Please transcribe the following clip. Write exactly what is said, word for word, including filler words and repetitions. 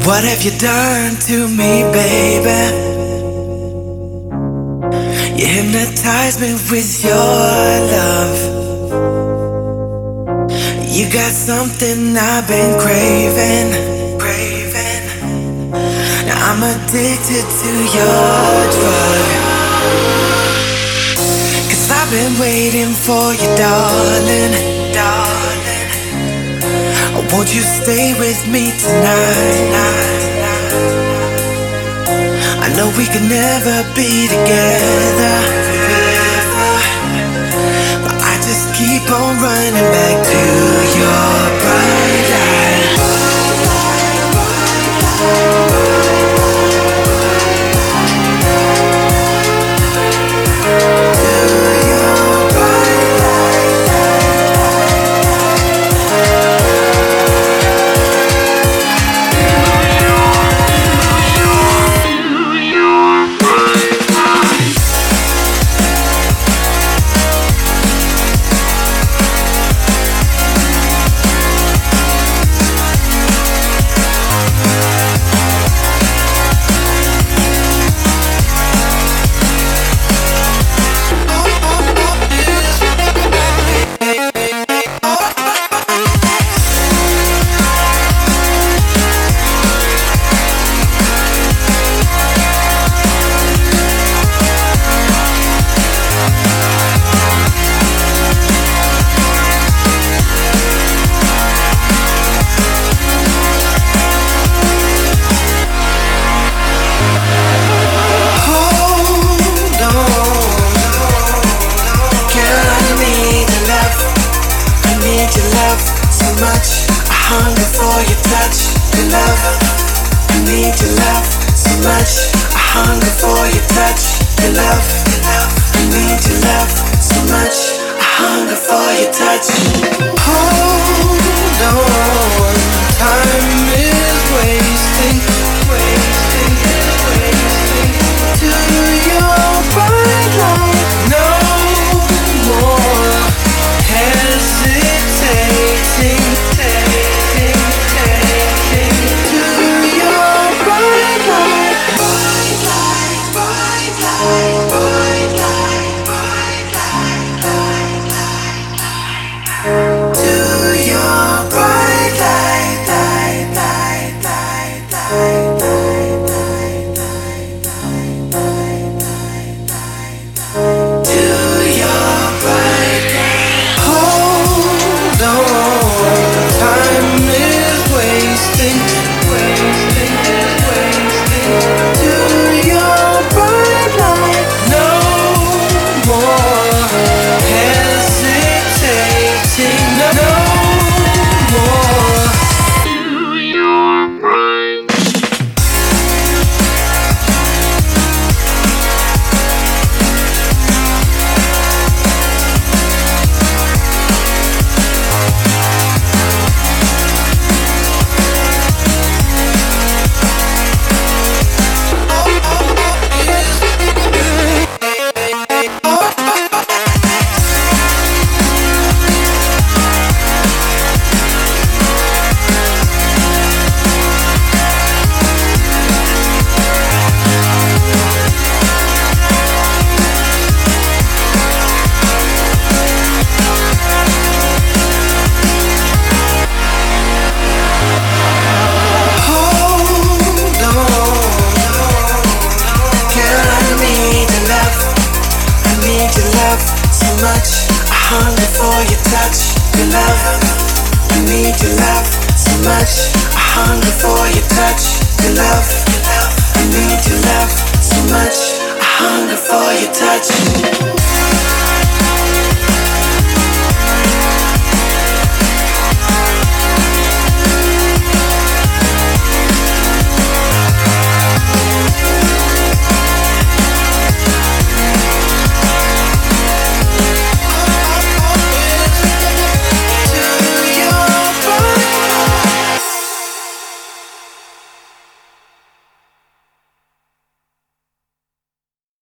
What have you done to me, baby? You hypnotize me with your love. You got something I've been craving, craving. Now I'm addicted to your drug. Cause I've been waiting for you, darling, darling. Won't you stay with me tonight? I know we can never be together, but I just keep on running back to your bright light. Hunger for your touch, your love. I need your love so much. I hunger for your touch, your love. I need your love so much. I hunger for your touch. Hold on, time.